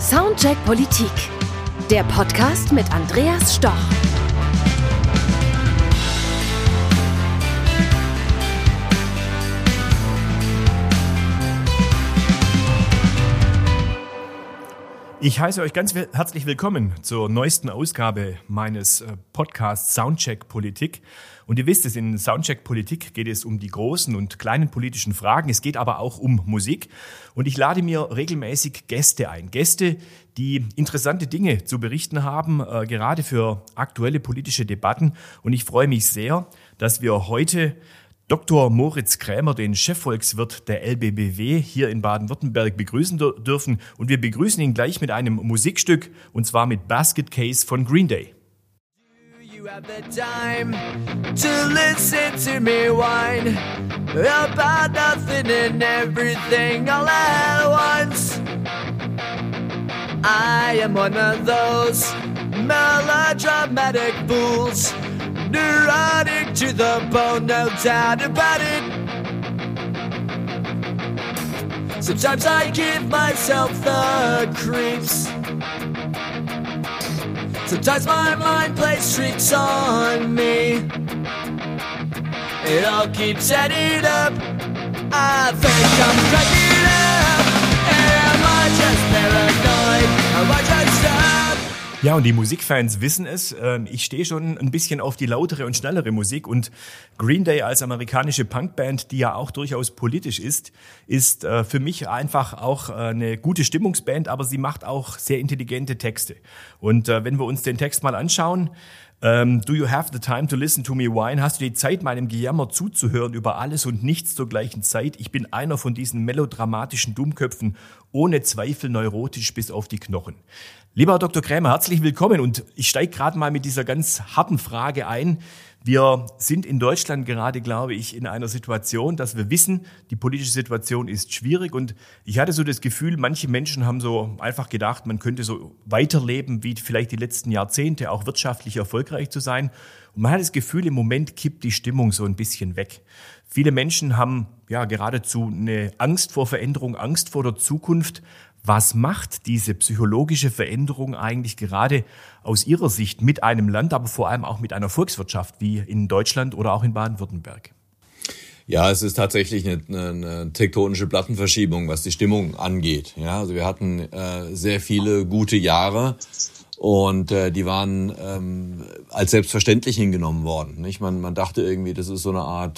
Soundcheck Politik, der Podcast mit Andreas Stoch. Ich heiße euch ganz herzlich willkommen zur neuesten Ausgabe meines Podcasts Soundcheck Politik. Und ihr wisst es, in Soundcheck Politik geht es um die großen und kleinen politischen Fragen. Es geht aber auch um Musik. Und ich lade mir regelmäßig Gäste ein. Gäste, die interessante Dinge zu berichten haben, gerade für aktuelle politische Debatten. Und ich freue mich sehr, dass wir heute Dr. Moritz Krämer, den Chefvolkswirt der LBBW, hier in Baden-Württemberg begrüßen dürfen. Und wir begrüßen ihn gleich mit einem Musikstück, und zwar mit Basket Case von Green Day. You have the time to listen to me whine about nothing and everything all at once. I am one of those melodramatic fools, neurotic to the bone, no doubt about it. Sometimes I give myself the creeps. Sometimes my mind plays tricks on me. It all keeps adding up. I think I'm cracking up. Am I just paranoid? Am I just up? Ja, und die Musikfans wissen es. Ich stehe schon ein bisschen auf die lautere und schnellere Musik. Und Green Day als amerikanische Punkband, die ja auch durchaus politisch ist für mich einfach auch eine gute Stimmungsband, aber sie macht auch sehr intelligente Texte. Und wenn wir uns den Text mal anschauen, Do you have the time to listen to me whine? Hast du die Zeit, meinem Gejammer zuzuhören über alles und nichts zur gleichen Zeit? Ich bin einer von diesen melodramatischen Dummköpfen, ohne Zweifel neurotisch bis auf die Knochen. Lieber Herr Dr. Krämer, herzlich willkommen, und ich steige gerade mal mit dieser ganz harten Frage ein. Wir sind in Deutschland gerade, glaube ich, in einer Situation, dass wir wissen, die politische Situation ist schwierig, und ich hatte so das Gefühl, manche Menschen haben so einfach gedacht, man könnte so weiterleben wie vielleicht die letzten Jahrzehnte, auch wirtschaftlich erfolgreich zu sein. Und man hat das Gefühl, im Moment kippt die Stimmung so ein bisschen weg. Viele Menschen haben ja geradezu eine Angst vor Veränderung, Angst vor der Zukunft. Was macht diese psychologische Veränderung eigentlich gerade aus Ihrer Sicht mit einem Land, aber vor allem auch mit einer Volkswirtschaft wie in Deutschland oder auch in Baden-Württemberg? Ja, es ist tatsächlich eine tektonische Plattenverschiebung, was die Stimmung angeht. Ja, also wir hatten sehr viele gute Jahre, und die waren als selbstverständlich hingenommen worden. Nicht? Man dachte irgendwie, das ist so eine Art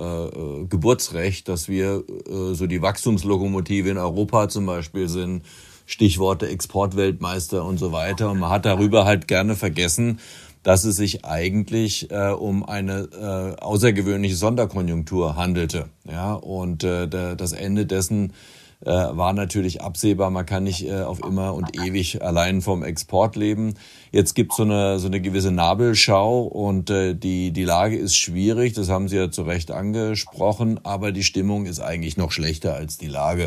Geburtsrecht, dass wir so die Wachstumslokomotive in Europa zum Beispiel sind, Stichworte Exportweltmeister und so weiter. Und man hat darüber halt gerne vergessen, dass es sich eigentlich um eine außergewöhnliche Sonderkonjunktur handelte. Ja? Und das Ende dessen war natürlich absehbar. Man kann nicht auf immer und ewig allein vom Export leben. Jetzt gibt's so eine gewisse Nabelschau, und die Lage ist schwierig. Das haben Sie ja zu Recht angesprochen. Aber die Stimmung ist eigentlich noch schlechter als die Lage.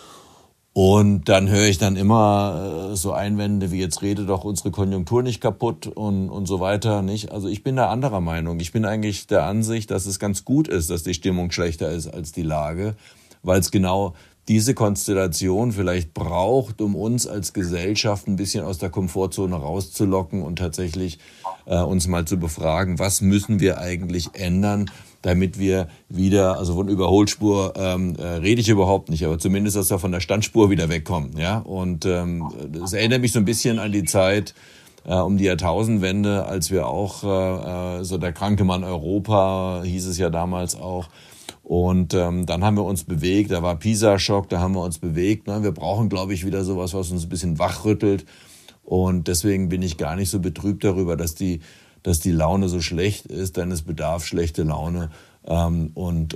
Und dann höre ich dann immer so Einwände wie, jetzt rede doch unsere Konjunktur nicht kaputt und so weiter, nicht? Also ich bin da anderer Meinung. Ich bin eigentlich der Ansicht, dass es ganz gut ist, dass die Stimmung schlechter ist als die Lage, weil es genau diese Konstellation vielleicht braucht, um uns als Gesellschaft ein bisschen aus der Komfortzone rauszulocken und tatsächlich uns mal zu befragen, was müssen wir eigentlich ändern, damit wir wieder, also von Überholspur rede ich überhaupt nicht, aber zumindest, dass wir von der Standspur wieder wegkommen. Ja? Und das erinnert mich so ein bisschen an die Zeit um die Jahrtausendwende, als wir auch, so der kranke Mann Europa, hieß es ja damals auch. Und dann haben wir uns bewegt, da war Pisa-Schock, da haben wir uns bewegt. Ne? Wir brauchen, glaube ich, wieder sowas, was uns ein bisschen wachrüttelt. Und deswegen bin ich gar nicht so betrübt darüber, dass die Laune so schlecht ist, denn es bedarf schlechte Laune und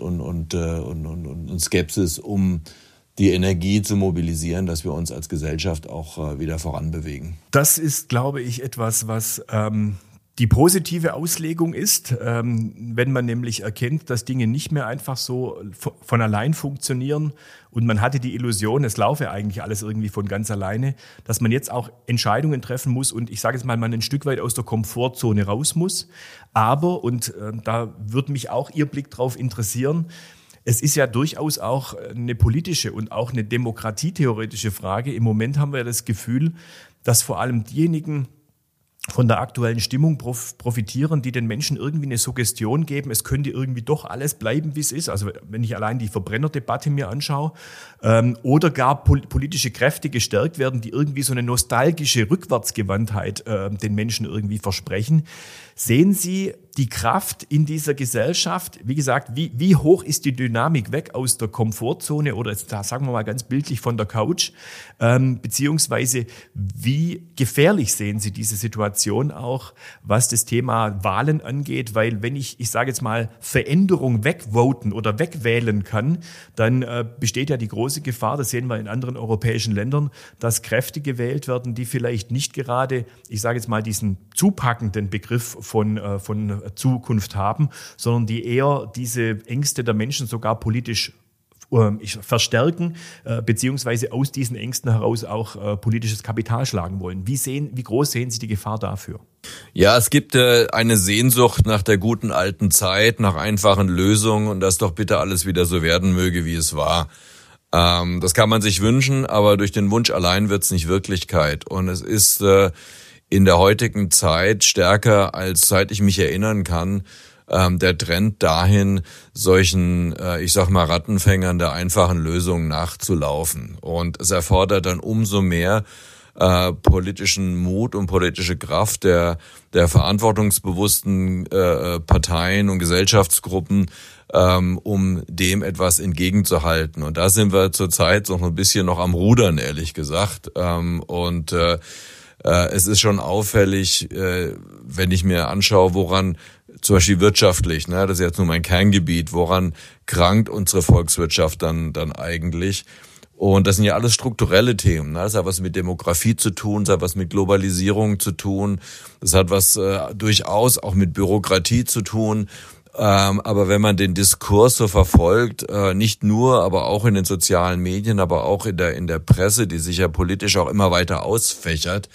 Skepsis, um die Energie zu mobilisieren, dass wir uns als Gesellschaft auch wieder voranbewegen. Das ist, glaube ich, etwas, was die positive Auslegung ist, wenn man nämlich erkennt, dass Dinge nicht mehr einfach so von allein funktionieren, und man hatte die Illusion, es laufe eigentlich alles irgendwie von ganz alleine, dass man jetzt auch Entscheidungen treffen muss und ich sage jetzt mal, man ein Stück weit aus der Komfortzone raus muss. Aber, und da würde mich auch Ihr Blick drauf interessieren, es ist ja durchaus auch eine politische und auch eine demokratietheoretische Frage. Im Moment haben wir das Gefühl, dass vor allem diejenigen von der aktuellen Stimmung profitieren, die den Menschen irgendwie eine Suggestion geben, es könnte irgendwie doch alles bleiben, wie es ist. Also wenn ich allein die Verbrennerdebatte mir anschaue, oder gar politische Kräfte gestärkt werden, die irgendwie so eine nostalgische Rückwärtsgewandtheit den Menschen irgendwie versprechen. Sehen Sie die Kraft in dieser Gesellschaft? Wie gesagt, wie hoch ist die Dynamik weg aus der Komfortzone oder jetzt, da sagen wir mal ganz bildlich von der Couch? Beziehungsweise wie gefährlich sehen Sie diese Situation auch, was das Thema Wahlen angeht? Weil wenn ich sage jetzt mal, Veränderung wegvoten oder wegwählen kann, dann besteht ja die große Gefahr, das sehen wir in anderen europäischen Ländern, dass Kräfte gewählt werden, die vielleicht nicht gerade, ich sage jetzt mal, diesen zupackenden Begriff von Zukunft haben, sondern die eher diese Ängste der Menschen sogar politisch verstärken, beziehungsweise aus diesen Ängsten heraus auch politisches Kapital schlagen wollen. Wie groß sehen Sie die Gefahr dafür? Ja, es gibt eine Sehnsucht nach der guten alten Zeit, nach einfachen Lösungen und dass doch bitte alles wieder so werden möge, wie es war. Das kann man sich wünschen, aber durch den Wunsch allein wird es nicht Wirklichkeit. Und es ist in der heutigen Zeit stärker, als seit ich mich erinnern kann, der Trend dahin, solchen, ich sag mal, Rattenfängern der einfachen Lösungen nachzulaufen. Und es erfordert dann umso mehr politischen Mut und politische Kraft der verantwortungsbewussten Parteien und Gesellschaftsgruppen, um dem etwas entgegenzuhalten. Und da sind wir zurzeit noch ein bisschen noch am Rudern, ehrlich gesagt. Es ist schon auffällig, wenn ich mir anschaue, woran zum Beispiel wirtschaftlich, das ist jetzt nur mein Kerngebiet, woran krankt unsere Volkswirtschaft dann eigentlich? Und das sind ja alles strukturelle Themen. Das hat was mit Demografie zu tun, das hat was mit Globalisierung zu tun, das hat was durchaus auch mit Bürokratie zu tun. Aber wenn man den Diskurs so verfolgt, nicht nur, aber auch in den sozialen Medien, aber auch in der Presse, die sich ja politisch auch immer weiter ausfächert,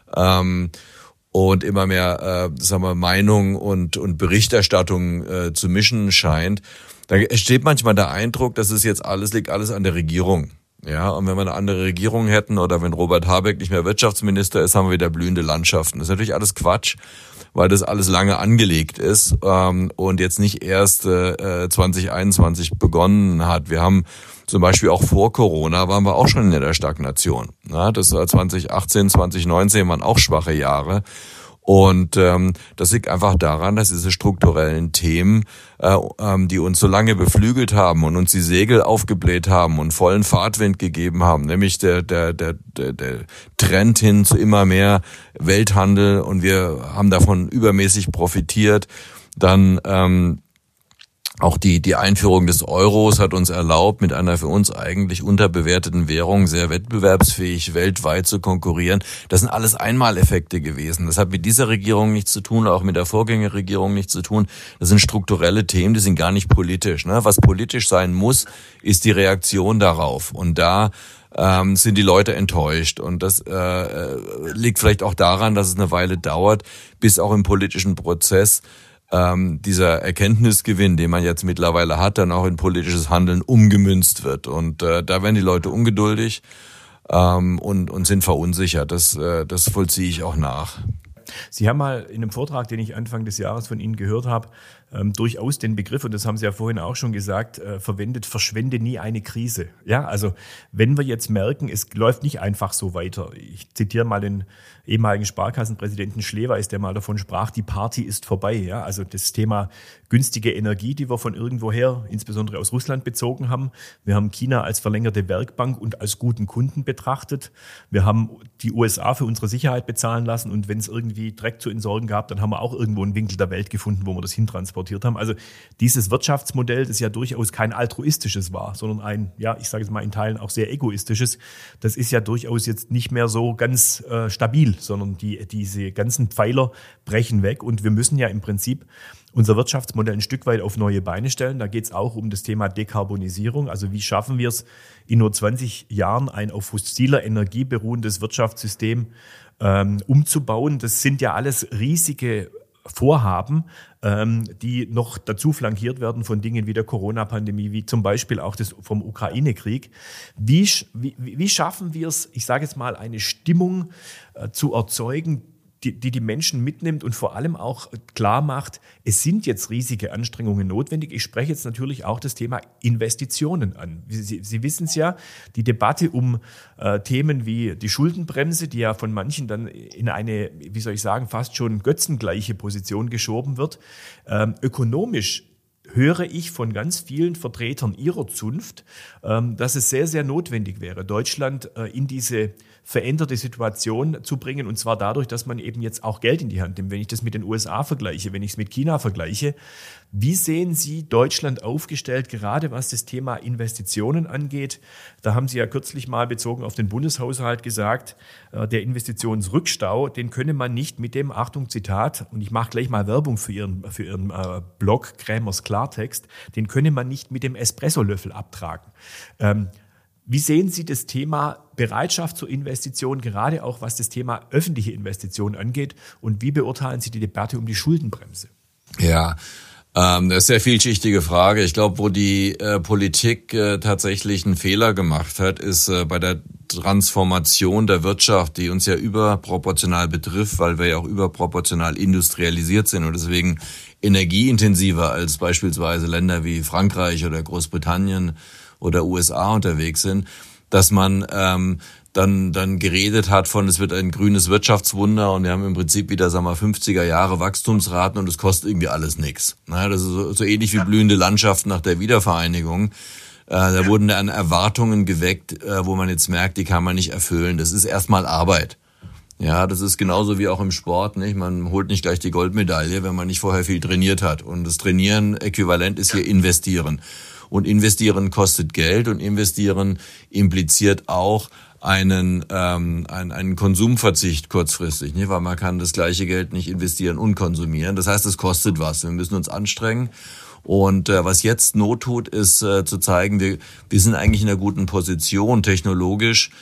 und immer mehr, Meinung und Berichterstattung zu mischen scheint, da entsteht manchmal der Eindruck, dass es jetzt liegt alles an der Regierung. Ja, und wenn wir eine andere Regierung hätten oder wenn Robert Habeck nicht mehr Wirtschaftsminister ist, haben wir wieder blühende Landschaften. Das ist natürlich alles Quatsch, weil das alles lange angelegt ist und jetzt nicht erst 2021 begonnen hat. Wir haben zum Beispiel auch vor Corona waren wir auch schon in der Stagnation. Ja, das war 2018, 2019 waren auch schwache Jahre. Und das liegt einfach daran, dass diese strukturellen Themen, die uns so lange beflügelt haben und uns die Segel aufgebläht haben und vollen Fahrtwind gegeben haben, nämlich der Trend hin zu immer mehr Welthandel und wir haben davon übermäßig profitiert. Dann auch die Einführung des Euros hat uns erlaubt, mit einer für uns eigentlich unterbewerteten Währung sehr wettbewerbsfähig weltweit zu konkurrieren. Das sind alles Einmaleffekte gewesen. Das hat mit dieser Regierung nichts zu tun, auch mit der Vorgängerregierung nichts zu tun. Das sind strukturelle Themen, die sind gar nicht politisch. Was politisch sein muss, ist die Reaktion darauf. Und da sind die Leute enttäuscht. Und das liegt vielleicht auch daran, dass es eine Weile dauert, bis auch im politischen Prozess dieser Erkenntnisgewinn, den man jetzt mittlerweile hat, dann auch in politisches Handeln umgemünzt wird. Und da werden die Leute ungeduldig und sind verunsichert. Das vollziehe ich auch nach. Sie haben mal in einem Vortrag, den ich Anfang des Jahres von Ihnen gehört habe, durchaus den Begriff, und das haben Sie ja vorhin auch schon gesagt, verwendet, verschwende nie eine Krise. Ja, also wenn wir jetzt merken, es läuft nicht einfach so weiter. Ich zitiere mal den ehemaligen Sparkassenpräsidenten Schleweis, der mal davon sprach, die Party ist vorbei. Ja, also das Thema günstige Energie, die wir von irgendwoher, insbesondere aus Russland, bezogen haben. Wir haben China als verlängerte Werkbank und als guten Kunden betrachtet. Wir haben die USA für unsere Sicherheit bezahlen lassen und wenn es irgendwie Dreck zu entsorgen gab, dann haben wir auch irgendwo einen Winkel der Welt gefunden, wo wir das hintransportiert haben. Also dieses Wirtschaftsmodell, das ja durchaus kein altruistisches war, sondern ein, ja, ich sage es mal in Teilen auch sehr egoistisches, das ist ja durchaus jetzt nicht mehr so ganz stabil, sondern diese ganzen Pfeiler brechen weg und wir müssen ja im Prinzip unser Wirtschaftsmodell ein Stück weit auf neue Beine stellen. Da geht es auch um das Thema Dekarbonisierung. Also wie schaffen wir es, in nur 20 Jahren ein auf fossiler Energie beruhendes Wirtschaftssystem umzubauen? Das sind ja alles riesige Vorhaben, die noch dazu flankiert werden von Dingen wie der Corona-Pandemie, wie zum Beispiel auch das vom Ukraine-Krieg. Wie schaffen wir es, ich sage jetzt mal, eine Stimmung zu erzeugen, die Menschen mitnimmt und vor allem auch klar macht, es sind jetzt riesige Anstrengungen notwendig. Ich spreche jetzt natürlich auch das Thema Investitionen an. Sie wissen es ja, die Debatte um Themen wie die Schuldenbremse, die ja von manchen dann in eine, wie soll ich sagen, fast schon götzengleiche Position geschoben wird. Ökonomisch höre ich von ganz vielen Vertretern ihrer Zunft, dass es sehr, sehr notwendig wäre, Deutschland in diese veränderte Situation zu bringen. Und zwar dadurch, dass man eben jetzt auch Geld in die Hand nimmt. Wenn ich das mit den USA vergleiche, wenn ich es mit China vergleiche, wie sehen Sie Deutschland aufgestellt, gerade was das Thema Investitionen angeht? Da haben Sie ja kürzlich mal bezogen auf den Bundeshaushalt gesagt, der Investitionsrückstau, den könne man nicht mit dem, Achtung, Zitat, und ich mache gleich mal Werbung für Ihren Blog, Krämers Klartext, den könne man nicht mit dem Espressolöffel abtragen. Wie sehen Sie das Thema Bereitschaft zur Investition, gerade auch was das Thema öffentliche Investitionen angeht? Und wie beurteilen Sie die Debatte um die Schuldenbremse? Ja, das ist eine sehr vielschichtige Frage. Ich glaube, wo die Politik tatsächlich einen Fehler gemacht hat, ist bei der Transformation der Wirtschaft, die uns ja überproportional betrifft, weil wir ja auch überproportional industrialisiert sind und deswegen energieintensiver als beispielsweise Länder wie Frankreich oder Großbritannien oder USA unterwegs sind, dass man dann geredet hat von, es wird ein grünes Wirtschaftswunder und wir haben im Prinzip wieder, 50er Jahre Wachstumsraten und es kostet irgendwie alles nichts. Das ist so ähnlich wie blühende Landschaften nach der Wiedervereinigung. Da wurden dann Erwartungen geweckt, wo man jetzt merkt, die kann man nicht erfüllen. Das ist erstmal Arbeit. Ja, das ist genauso wie auch im Sport, nicht? Man holt nicht gleich die Goldmedaille, wenn man nicht vorher viel trainiert hat. Und das Trainieren äquivalent ist hier investieren. Und investieren kostet Geld und investieren impliziert auch einen Konsumverzicht kurzfristig, nicht? Weil man kann das gleiche Geld nicht investieren und konsumieren. Das heißt, es kostet was. Wir müssen uns anstrengen. Und was jetzt Not tut, ist zu zeigen, wir sind eigentlich in einer guten Position, technologisch,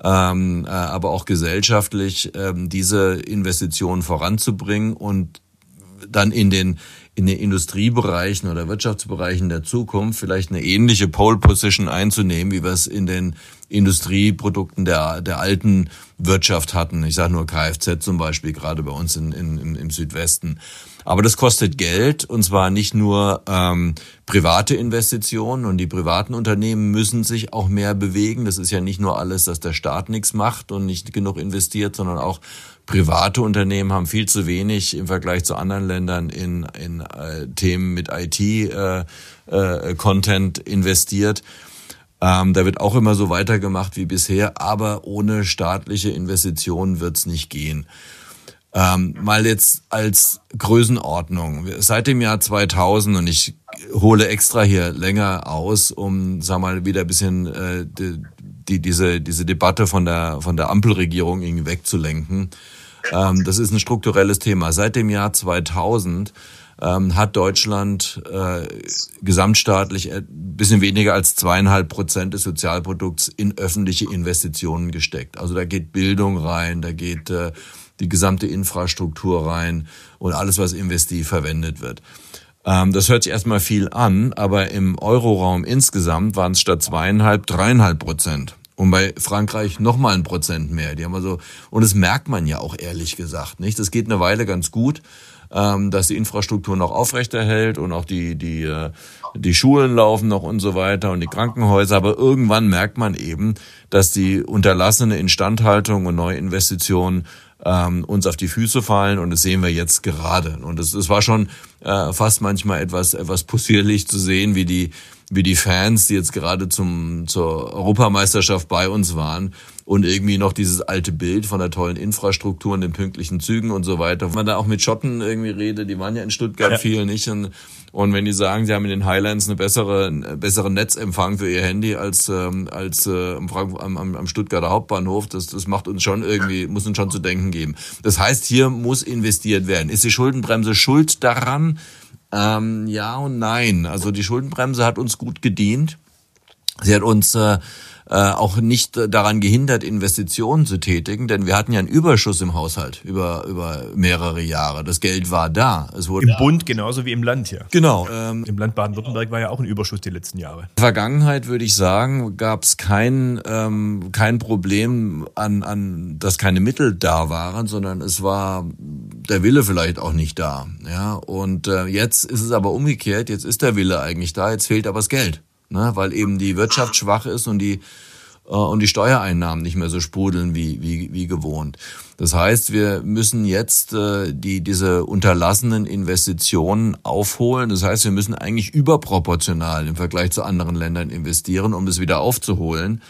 aber auch gesellschaftlich, diese Investitionen voranzubringen und dann in den Industriebereichen oder Wirtschaftsbereichen der Zukunft vielleicht eine ähnliche Pole Position einzunehmen, wie wir es in den Industrieprodukten der alten Wirtschaft hatten. Ich sage nur Kfz zum Beispiel, gerade bei uns im Südwesten. Aber das kostet Geld, und zwar nicht nur private Investitionen, und die privaten Unternehmen müssen sich auch mehr bewegen. Das ist ja nicht nur alles, dass der Staat nichts macht und nicht genug investiert, sondern auch private Unternehmen haben viel zu wenig im Vergleich zu anderen Ländern in Themen mit IT-Content investiert. Da wird auch immer so weitergemacht wie bisher, aber ohne staatliche Investitionen wird's nicht gehen. Mal jetzt als Größenordnung. Seit dem Jahr 2000, und ich hole extra hier länger aus, um, wieder ein bisschen diese Debatte von der Ampelregierung irgendwie wegzulenken. Das ist ein strukturelles Thema. Seit dem Jahr 2000 hat Deutschland gesamtstaatlich ein bisschen weniger als 2,5% des Sozialprodukts in öffentliche Investitionen gesteckt. Also da geht Bildung rein, da geht die gesamte Infrastruktur rein und alles, was investiv verwendet wird. Das hört sich erstmal viel an, aber im Euroraum insgesamt waren es statt 2,5, 3,5%. Und bei Frankreich nochmal 1% mehr. Die haben also, und das merkt man ja auch ehrlich gesagt, nicht? Das geht eine Weile ganz gut, dass die Infrastruktur noch aufrechterhält und auch die Schulen laufen noch und so weiter und die Krankenhäuser. Aber irgendwann merkt man eben, dass die unterlassene Instandhaltung und Neuinvestitionen uns auf die Füße fallen, und das sehen wir jetzt gerade. Und es war schon fast manchmal etwas possierlich zu sehen, wie die Fans, die jetzt gerade zur Europameisterschaft bei uns waren und irgendwie noch dieses alte Bild von der tollen Infrastruktur und den pünktlichen Zügen und so weiter. Wenn man da auch mit Schotten irgendwie redet, die waren ja in Stuttgart viel, nicht? Und wenn die sagen, sie haben in den Highlands einen besseren Netzempfang für ihr Handy als am Stuttgarter Hauptbahnhof, das macht uns schon irgendwie, muss uns schon zu denken geben. Das heißt, hier muss investiert werden. Ist die Schuldenbremse schuld daran? Ja und nein. Also die Schuldenbremse hat uns gut gedient. Sie hat uns auch nicht daran gehindert, Investitionen zu tätigen, denn wir hatten ja einen Überschuss im Haushalt über mehrere Jahre. Das Geld war da. Es wurde im Bund genauso wie im Land hier. Genau. Im Land Baden-Württemberg war ja auch ein Überschuss die letzten Jahre. In der Vergangenheit, würde ich sagen, gab es kein Problem an, dass keine Mittel da waren, sondern es war der Wille vielleicht auch nicht da. Ja, und jetzt ist es aber umgekehrt. Jetzt ist der Wille eigentlich da. Jetzt fehlt aber das Geld, ne, weil eben die Wirtschaft schwach ist und die Steuereinnahmen nicht mehr so sprudeln wie gewohnt. Das heißt, wir müssen jetzt diese unterlassenen Investitionen aufholen. Das heißt, wir müssen eigentlich überproportional im Vergleich zu anderen Ländern investieren, um das wieder aufzuholen.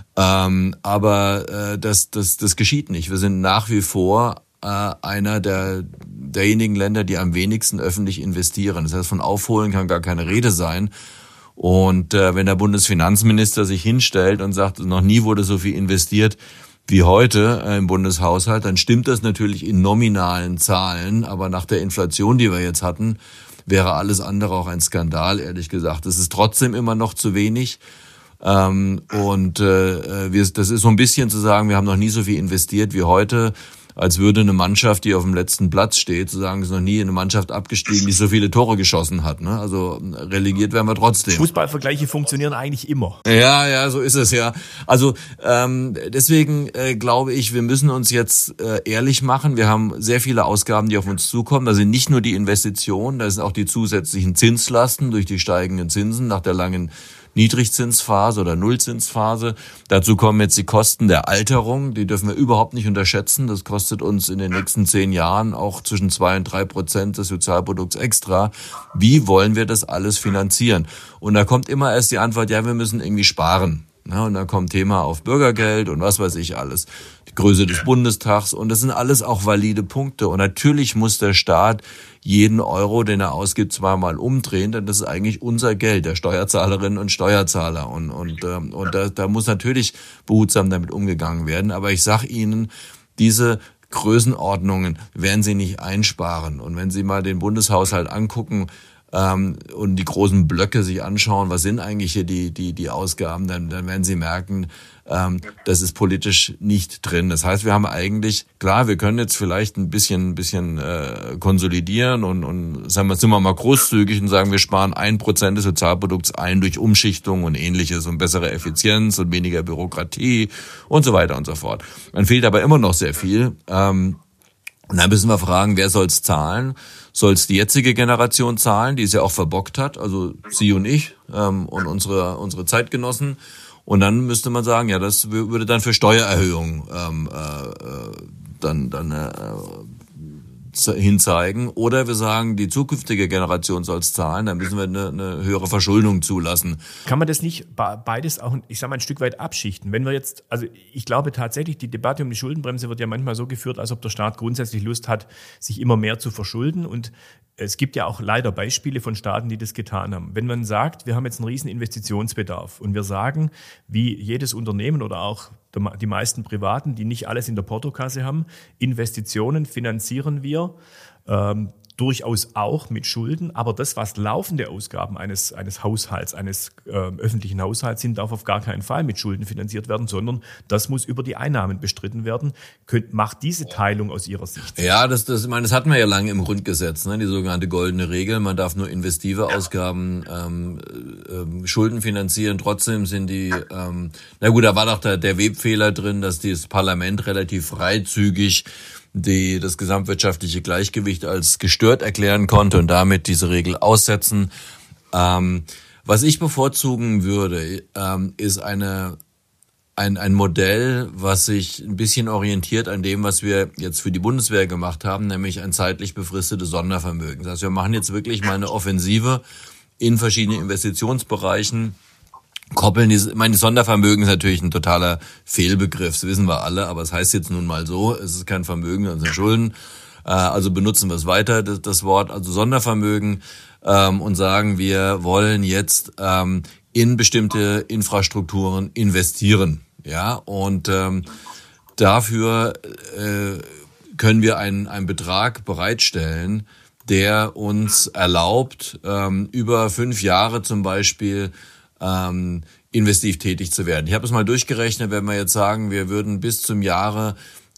Aber das geschieht nicht. Wir sind nach wie vor einer derjenigen Länder, die am wenigsten öffentlich investieren. Das heißt, von Aufholen kann gar keine Rede sein. Und wenn der Bundesfinanzminister sich hinstellt und sagt, noch nie wurde so viel investiert wie heute im Bundeshaushalt, dann stimmt das natürlich in nominalen Zahlen. Aber nach der Inflation, die wir jetzt hatten, wäre alles andere auch ein Skandal, ehrlich gesagt. Es ist trotzdem immer noch zu wenig. Das ist so ein bisschen zu sagen, wir haben noch nie so viel investiert wie heute, als würde eine Mannschaft, die auf dem letzten Platz steht, zu sagen, es ist noch nie eine Mannschaft abgestiegen, die so viele Tore geschossen hat. Ne? Also relegiert werden wir trotzdem. Fußballvergleiche funktionieren eigentlich immer. Ja, so ist es ja. Also deswegen glaube ich, wir müssen uns jetzt ehrlich machen. Wir haben sehr viele Ausgaben, die auf uns zukommen. Da sind nicht nur die Investitionen, da sind auch die zusätzlichen Zinslasten durch die steigenden Zinsen nach der langen Niedrigzinsphase oder Nullzinsphase. Dazu kommen jetzt die Kosten der Alterung. Die dürfen wir überhaupt nicht unterschätzen. Das kostet uns in den nächsten 10 Jahren auch zwischen 2 und 3% des Sozialprodukts extra. Wie wollen wir das alles finanzieren? Und da kommt immer erst die Antwort, ja, wir müssen irgendwie sparen. Ja, und dann kommt Thema auf Bürgergeld und was weiß ich alles. Die Größe des Bundestags und das sind alles auch valide Punkte. Und natürlich muss der Staat jeden Euro, den er ausgibt, zweimal umdrehen, denn das ist eigentlich unser Geld, der Steuerzahlerinnen und Steuerzahler. Und da muss natürlich behutsam damit umgegangen werden. Aber ich sag Ihnen, diese Größenordnungen werden Sie nicht einsparen. Und wenn Sie mal den Bundeshaushalt angucken, und die großen Blöcke sich anschauen, was sind eigentlich hier die Ausgaben, dann werden Sie merken, das ist politisch nicht drin. Das heißt, wir haben eigentlich, klar, wir können jetzt vielleicht ein bisschen konsolidieren und sagen wir, sind wir mal großzügig und sagen, wir sparen 1% des Sozialprodukts ein durch Umschichtung und Ähnliches und bessere Effizienz und weniger Bürokratie und so weiter und so fort. Dann fehlt aber immer noch sehr viel. Und dann müssen wir fragen, wer soll es zahlen? Soll es die jetzige Generation zahlen, die es ja auch verbockt hat, also Sie und ich und unsere Zeitgenossen? Und dann müsste man sagen, ja, das würde dann für Steuererhöhungen hinzeigen. Oder wir sagen, die zukünftige Generation soll es zahlen, dann müssen wir eine höhere Verschuldung zulassen. Kann man das nicht beides auch, ich sag mal, ein Stück weit abschichten? Wenn wir jetzt, also ich glaube tatsächlich, die Debatte um die Schuldenbremse wird ja manchmal so geführt, als ob der Staat grundsätzlich Lust hat, sich immer mehr zu verschulden. Und es gibt ja auch leider Beispiele von Staaten, die das getan haben. Wenn man sagt, wir haben jetzt einen riesen Investitionsbedarf und wir sagen, wie jedes Unternehmen oder auch die meisten Privaten, die nicht alles in der Portokasse haben, Investitionen finanzieren wir durchaus auch mit Schulden, aber das, was laufende Ausgaben eines Haushalts, eines öffentlichen Haushalts sind, darf auf gar keinen Fall mit Schulden finanziert werden, sondern das muss über die Einnahmen bestritten werden. Macht diese Teilung aus Ihrer Sicht? Ja, das hatten wir ja lange im Grundgesetz, ne? Die sogenannte goldene Regel. Man darf nur investive Ausgaben Schulden finanzieren. Trotzdem sind die, da war doch der Webfehler drin, dass das Parlament relativ freizügig das gesamtwirtschaftliche Gleichgewicht als gestört erklären konnte und damit diese Regel aussetzen. Was ich bevorzugen würde, ist ein Modell, was sich ein bisschen orientiert an dem, was wir jetzt für die Bundeswehr gemacht haben, nämlich ein zeitlich befristetes Sondervermögen. Das heißt, wir machen jetzt wirklich mal eine Offensive in verschiedenen Investitionsbereichen, koppeln die Sondervermögen ist natürlich ein totaler Fehlbegriff, das wissen wir alle, aber es heißt jetzt nun mal so, es ist kein Vermögen, sondern Schulden, also benutzen wir es weiter, das Wort, also Sondervermögen, und sagen, wir wollen jetzt in bestimmte Infrastrukturen investieren, ja, und dafür können wir einen Betrag bereitstellen, der uns erlaubt, über 5 Jahre zum Beispiel investiv tätig zu werden. Ich habe es mal durchgerechnet, wenn wir jetzt sagen, wir würden bis zum Jahre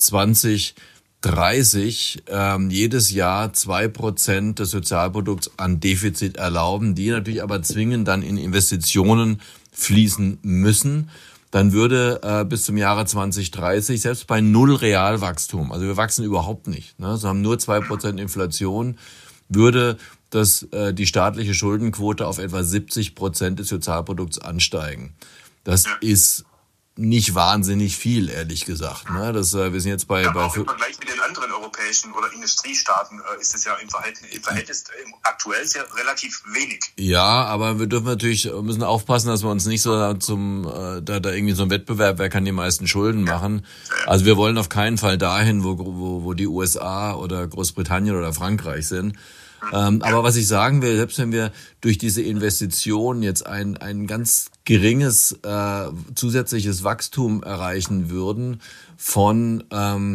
2030 jedes Jahr 2% des Sozialprodukts an Defizit erlauben, die natürlich aber zwingend dann in Investitionen fließen müssen, dann würde bis zum Jahre 2030, selbst bei null Realwachstum, also wir wachsen überhaupt nicht, ne, so haben nur 2% Inflation, würde die staatliche Schuldenquote auf etwa 70% des Sozialprodukts ansteigen. Das ist nicht wahnsinnig viel, ehrlich gesagt. Ne? Wir sind jetzt bei auch im Vergleich mit den anderen europäischen oder Industriestaaten ist es ja im Verhältnis aktuell sehr relativ wenig. Ja, aber wir müssen aufpassen, dass wir uns nicht so da irgendwie so ein Wettbewerb, wer kann die meisten Schulden machen. Also wir wollen auf keinen Fall dahin, wo die USA oder Großbritannien oder Frankreich sind. Aber was ich sagen will, selbst wenn wir durch diese Investition jetzt ein ganz geringes zusätzliches Wachstum erreichen würden von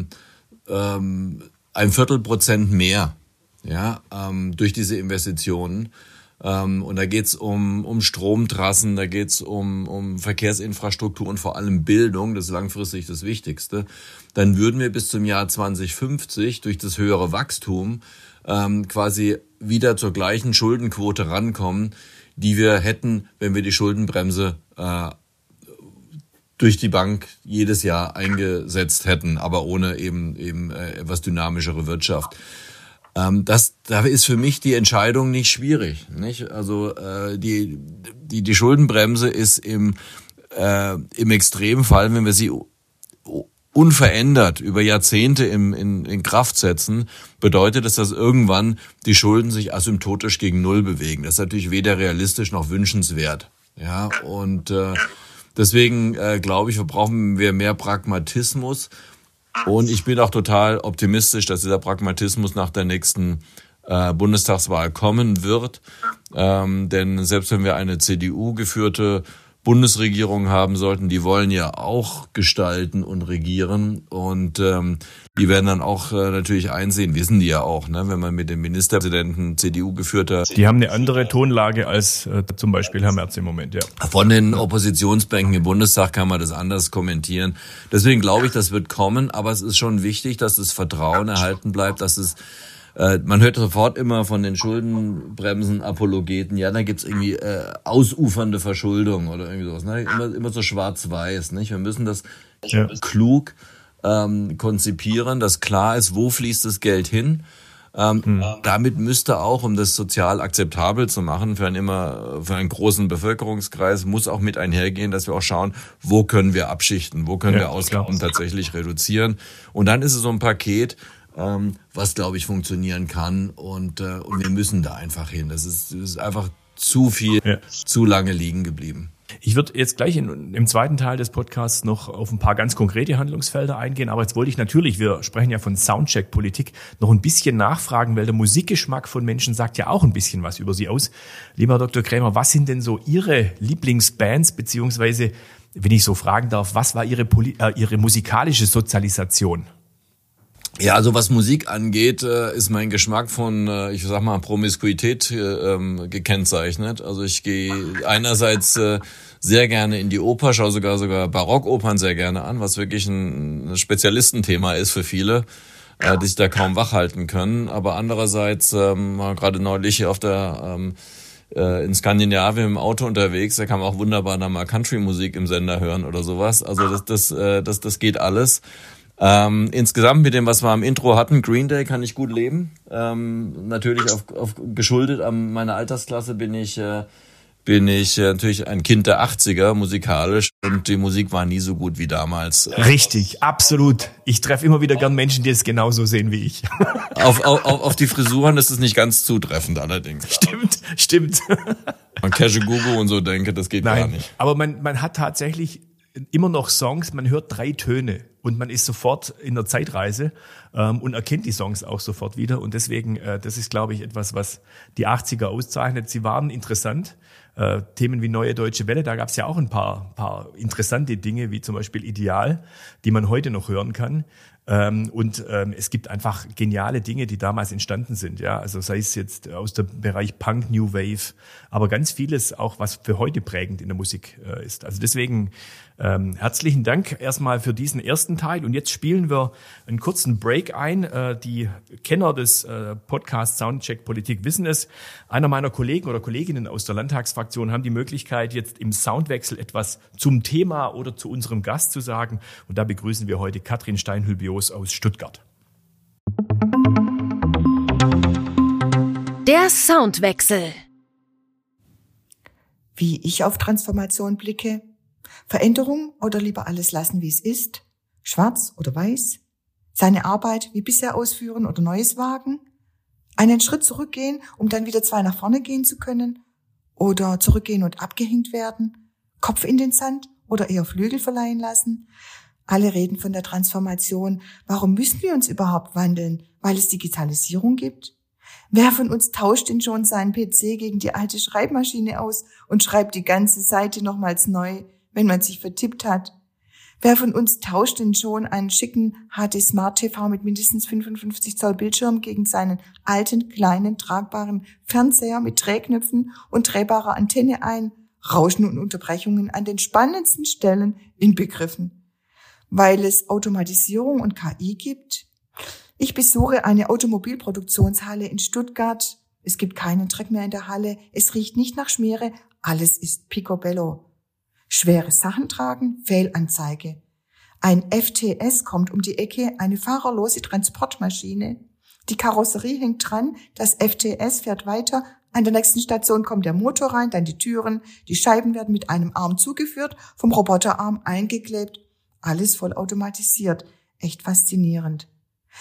0,25% mehr, ja, durch diese Investitionen. Und da geht's um Stromtrassen, da geht's um Verkehrsinfrastruktur und vor allem Bildung, das ist langfristig das Wichtigste. Dann würden wir bis zum Jahr 2050 durch das höhere Wachstum quasi wieder zur gleichen Schuldenquote rankommen, die wir hätten, wenn wir die Schuldenbremse durch die Bank jedes Jahr eingesetzt hätten, aber ohne eben etwas dynamischere Wirtschaft. Da ist für mich die Entscheidung nicht schwierig, nicht? Also die Schuldenbremse ist im Extremfall, wenn wir sie unverändert über Jahrzehnte in Kraft setzen, bedeutet es, dass irgendwann die Schulden sich asymptotisch gegen Null bewegen. Das ist natürlich weder realistisch noch wünschenswert. Ja, und deswegen glaube ich, brauchen wir mehr Pragmatismus. Und ich bin auch total optimistisch, dass dieser Pragmatismus nach der nächsten Bundestagswahl kommen wird. Denn selbst wenn wir eine CDU-geführte Bundesregierung haben sollten, die wollen ja auch gestalten und regieren und die werden dann auch natürlich einsehen, wissen die ja auch, ne, wenn man mit dem Ministerpräsidenten CDU geführter. Die haben eine andere Tonlage als zum Beispiel Herr Merz im Moment, ja. Von den Oppositionsbänken im Bundestag kann man das anders kommentieren. Deswegen glaube ich, das wird kommen, aber es ist schon wichtig, dass das Vertrauen erhalten bleibt, dass es man hört sofort immer von den Schuldenbremsen-Apologeten, ja, da gibt's irgendwie ausufernde Verschuldung oder irgendwie sowas. Ne? Immer so schwarz-weiß, nicht? Wir müssen das klug konzipieren, dass klar ist, wo fließt das Geld hin. Damit müsste auch, um das sozial akzeptabel zu machen, für einen großen Bevölkerungskreis, muss auch mit einhergehen, dass wir auch schauen, wo können wir abschichten, wo können wir Ausgaben tatsächlich reduzieren. Und dann ist es so ein Paket, was, glaube ich, funktionieren kann und wir müssen da einfach hin. Das ist einfach zu viel, zu lange liegen geblieben. Ich würde jetzt gleich im zweiten Teil des Podcasts noch auf ein paar ganz konkrete Handlungsfelder eingehen, aber jetzt wollte ich natürlich, wir sprechen ja von Soundcheck-Politik, noch ein bisschen nachfragen, weil der Musikgeschmack von Menschen sagt ja auch ein bisschen was über sie aus. Lieber Herr Dr. Krämer, was sind denn so Ihre Lieblingsbands, beziehungsweise, wenn ich so fragen darf, was war Ihre musikalische Sozialisation? Ja, also was Musik angeht, ist mein Geschmack von, ich sag mal, Promiskuität gekennzeichnet. Also ich gehe einerseits sehr gerne in die Oper, schaue sogar Barockopern sehr gerne an, was wirklich ein Spezialistenthema ist für viele, die sich da kaum wach halten können. Aber andererseits, gerade neulich hier in Skandinavien im Auto unterwegs, da kann man auch wunderbar dann mal Country-Musik im Sender hören oder sowas. Also das geht alles. Insgesamt mit dem, was wir am Intro hatten, Green Day, kann ich gut leben. Natürlich geschuldet an meiner Altersklasse bin ich natürlich ein Kind der 80er musikalisch und die Musik war nie so gut wie damals. Richtig, absolut. Ich treffe immer wieder gern Menschen, die es genauso sehen wie ich. Auf die Frisuren ist es nicht ganz zutreffend allerdings. Stimmt. An Kajagoogoo und so denke, das geht gar nicht. Aber man hat tatsächlich immer noch Songs, man hört 3 Töne und man ist sofort in der Zeitreise und erkennt die Songs auch sofort wieder. Und deswegen, das ist, glaube ich, etwas, was die 80er auszeichnet. Sie waren interessant. Themen wie Neue Deutsche Welle, da gab es ja auch ein paar interessante Dinge, wie zum Beispiel Ideal, die man heute noch hören kann. Und es gibt einfach geniale Dinge, die damals entstanden sind. Ja, also sei es jetzt aus dem Bereich Punk, New Wave, aber ganz vieles auch, was für heute prägend in der Musik ist. Also deswegen herzlichen Dank erstmal für diesen ersten Teil. Und jetzt spielen wir einen kurzen Break ein. Die Kenner des Podcasts Soundcheck Politik wissen es. Einer meiner Kollegen oder Kolleginnen aus der Landtagsfraktion haben die Möglichkeit, jetzt im Soundwechsel etwas zum Thema oder zu unserem Gast zu sagen. Und da begrüßen wir heute Katrin Steinhüll-Bios aus Stuttgart. Der Soundwechsel. Wie ich auf Transformation blicke? Veränderung oder lieber alles lassen, wie es ist? Schwarz oder weiß? Seine Arbeit wie bisher ausführen oder Neues wagen? Einen Schritt zurückgehen, um dann wieder 2 nach vorne gehen zu können? Oder zurückgehen und abgehängt werden? Kopf in den Sand oder eher Flügel verleihen lassen? Alle reden von der Transformation. Warum müssen wir uns überhaupt wandeln? Weil es Digitalisierung gibt? Wer von uns tauscht denn schon seinen PC gegen die alte Schreibmaschine aus und schreibt die ganze Seite nochmals neu, wenn man sich vertippt hat? Wer von uns tauscht denn schon einen schicken HD Smart TV mit mindestens 55 Zoll Bildschirm gegen seinen alten, kleinen, tragbaren Fernseher mit Drehknöpfen und drehbarer Antenne ein? Rauschen und Unterbrechungen an den spannendsten Stellen inbegriffen. Weil es Automatisierung und KI gibt? Ich besuche eine Automobilproduktionshalle in Stuttgart. Es gibt keinen Dreck mehr in der Halle. Es riecht nicht nach Schmiere. Alles ist picobello. Schwere Sachen tragen, Fehlanzeige. Ein FTS kommt um die Ecke, eine fahrerlose Transportmaschine. Die Karosserie hängt dran, das FTS fährt weiter. An der nächsten Station kommt der Motor rein, dann die Türen. Die Scheiben werden mit einem Arm zugeführt, vom Roboterarm eingeklebt. Alles voll automatisiert. Echt faszinierend.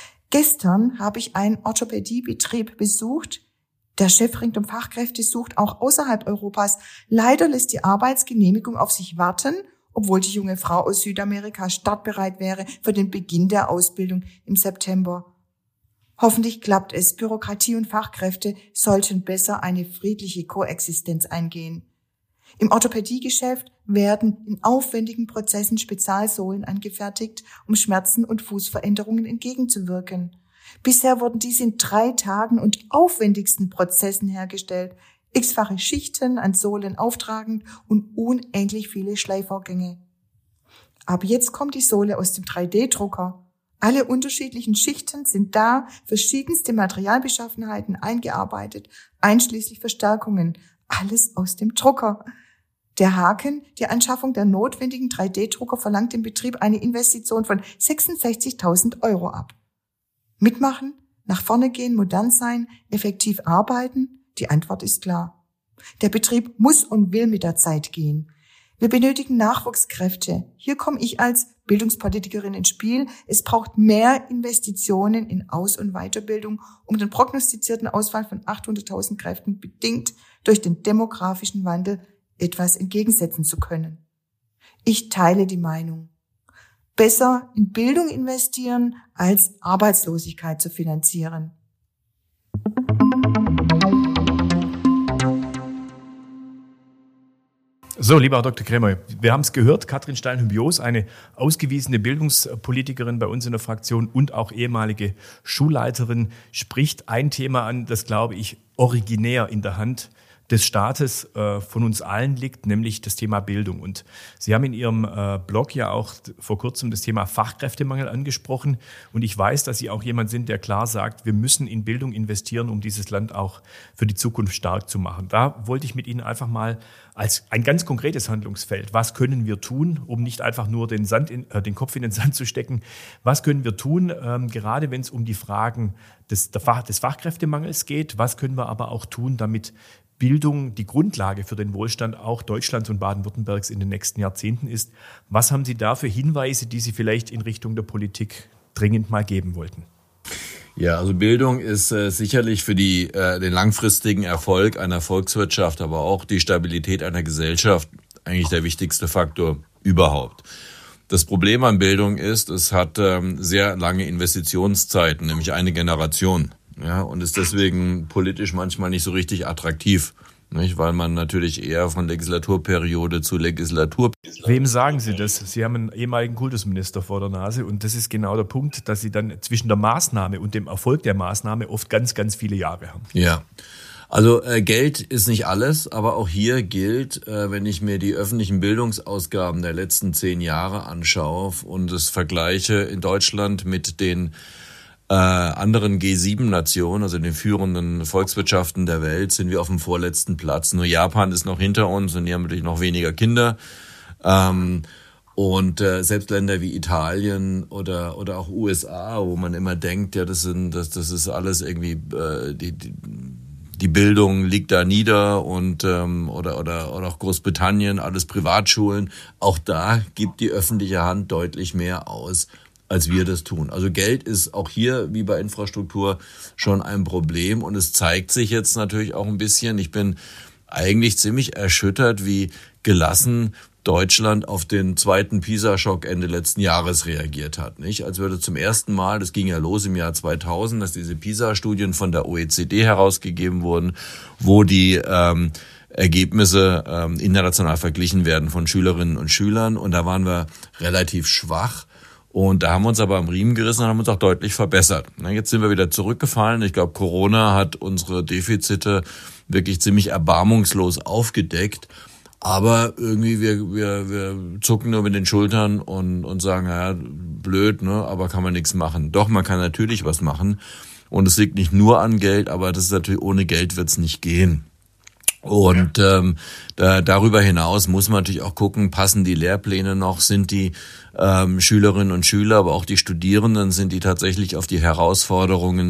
Gestern habe ich einen Orthopädiebetrieb besucht. Der Chef ringt um Fachkräfte, sucht auch außerhalb Europas. Leider lässt die Arbeitsgenehmigung auf sich warten, obwohl die junge Frau aus Südamerika startbereit wäre für den Beginn der Ausbildung im September. Hoffentlich klappt es. Bürokratie und Fachkräfte sollten besser eine friedliche Koexistenz eingehen. Im Orthopädiegeschäft werden in aufwendigen Prozessen Spezialsohlen angefertigt, um Schmerzen und Fußveränderungen entgegenzuwirken. Bisher wurden diese in 3 Tagen und aufwendigsten Prozessen hergestellt, x-fache Schichten an Sohlen auftragend und unendlich viele Schleifvorgänge. Aber jetzt kommt die Sohle aus dem 3D-Drucker. Alle unterschiedlichen Schichten sind da, verschiedenste Materialbeschaffenheiten eingearbeitet, einschließlich Verstärkungen, alles aus dem Drucker. Der Haken, die Anschaffung der notwendigen 3D-Drucker verlangt im Betrieb eine Investition von 66.000 € ab. Mitmachen, nach vorne gehen, modern sein, effektiv arbeiten? Die Antwort ist klar. Der Betrieb muss und will mit der Zeit gehen. Wir benötigen Nachwuchskräfte. Hier komme ich als Bildungspolitikerin ins Spiel. Es braucht mehr Investitionen in Aus- und Weiterbildung, um den prognostizierten Ausfall von 800.000 Kräften bedingt durch den demografischen Wandel etwas entgegensetzen zu können. Ich teile die Meinung. Besser in Bildung investieren, als Arbeitslosigkeit zu finanzieren. So, lieber Herr Dr. Krämer, wir haben es gehört, Katrin Steinhüll-Bios, eine ausgewiesene Bildungspolitikerin bei uns in der Fraktion und auch ehemalige Schulleiterin, spricht ein Thema an, das, glaube ich, originär in der Hand des Staates von uns allen liegt, nämlich das Thema Bildung. Und Sie haben in Ihrem Blog ja auch vor kurzem das Thema Fachkräftemangel angesprochen. Und ich weiß, dass Sie auch jemand sind, der klar sagt, wir müssen in Bildung investieren, um dieses Land auch für die Zukunft stark zu machen. Da wollte ich mit Ihnen einfach mal als ein ganz konkretes Handlungsfeld, was können wir tun, um nicht einfach nur den Kopf in den Sand zu stecken, was können wir tun, gerade wenn es um die Fragen des Fachkräftemangels geht, was können wir aber auch tun, damit Bildung die Grundlage für den Wohlstand auch Deutschlands und Baden-Württembergs in den nächsten Jahrzehnten ist. Was haben Sie da für Hinweise, die Sie vielleicht in Richtung der Politik dringend mal geben wollten? Ja, also Bildung ist sicherlich für den langfristigen Erfolg einer Volkswirtschaft, aber auch die Stabilität einer Gesellschaft eigentlich der wichtigste Faktor überhaupt. Das Problem an Bildung ist, es hat sehr lange Investitionszeiten, nämlich eine Generation. Ja, und ist deswegen politisch manchmal nicht so richtig attraktiv. nicht? Weil man natürlich eher von Legislaturperiode zu Legislatur... Wem sagen Sie das? Sie haben einen ehemaligen Kultusminister vor der Nase und das ist genau der Punkt, dass Sie dann zwischen der Maßnahme und dem Erfolg der Maßnahme oft ganz, ganz viele Jahre haben. Ja. Also Geld ist nicht alles, aber auch hier gilt, wenn ich mir die öffentlichen Bildungsausgaben der letzten 10 Jahre anschaue und es vergleiche in Deutschland mit den anderen G7-Nationen, also den führenden Volkswirtschaften der Welt, sind wir auf dem vorletzten Platz. Nur Japan ist noch hinter uns und die haben natürlich noch weniger Kinder. Und selbst Länder wie Italien oder auch USA, wo man immer denkt, ja, das ist alles irgendwie die Bildung liegt da nieder und oder auch Großbritannien, alles Privatschulen. Auch da gibt die öffentliche Hand deutlich mehr aus, als wir das tun. Also Geld ist auch hier, wie bei Infrastruktur, schon ein Problem und es zeigt sich jetzt natürlich auch ein bisschen. Ich bin eigentlich ziemlich erschüttert, wie gelassen Deutschland auf den zweiten PISA-Schock Ende letzten Jahres reagiert hat, nicht? Als würde zum ersten Mal, das ging ja los im Jahr 2000, dass diese PISA-Studien von der OECD herausgegeben wurden, wo die Ergebnisse international verglichen werden von Schülerinnen und Schülern. Und da waren wir relativ schwach. Und da haben wir uns aber am Riemen gerissen und haben uns auch deutlich verbessert. Jetzt sind wir wieder zurückgefallen. Ich glaube, Corona hat unsere Defizite wirklich ziemlich erbarmungslos aufgedeckt. Aber irgendwie wir zucken nur mit den Schultern und sagen, ja, blöd, ne, aber kann man nichts machen. Doch, man kann natürlich was machen. Und es liegt nicht nur an Geld, aber das ist natürlich, ohne Geld wird's nicht gehen. Und darüber hinaus muss man natürlich auch gucken, passen die Lehrpläne noch, sind die Schülerinnen und Schüler, aber auch die Studierenden, sind die tatsächlich auf die Herausforderungen